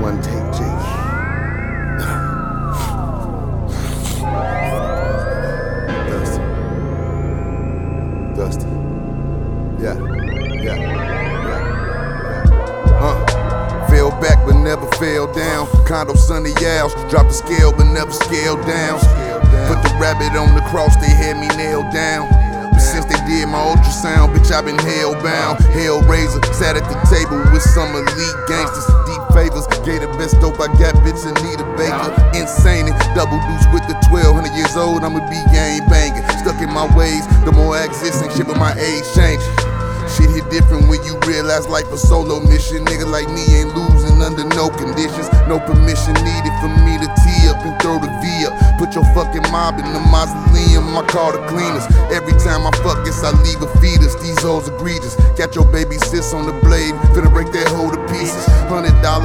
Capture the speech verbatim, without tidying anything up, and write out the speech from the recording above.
One take, Jake. Dusty. Dusty. Yeah. Yeah. Yeah. Yeah. Uh. Fell back but never fell down. Condo Sunny Owls. Drop the scale but never scaled down. Put the rabbit on the cross, they had me nailed down. But since they did my ultrasound, bitch, I been hell-bound. Hellraiser, sat at the table with some elite gangsters. Deep favors, gave the best dope I got, bitch, Anita Baker. Insane, double deuce with the twelve hundred years old, I'ma be gang banging. Stuck in my ways, the more I exist and shit with my age changing. Shit hit different when you realize life a solo mission. Nigga like me ain't losing under no conditions. No permission needed for me to tee up and throw the V up. Put your fucking mob in the mausoleum, I call the cleaners. Every time I fuck this, I leave a fetus. These hoes egregious. Got your baby sis on the blade, finna break that hoe to pieces. Hundred dollar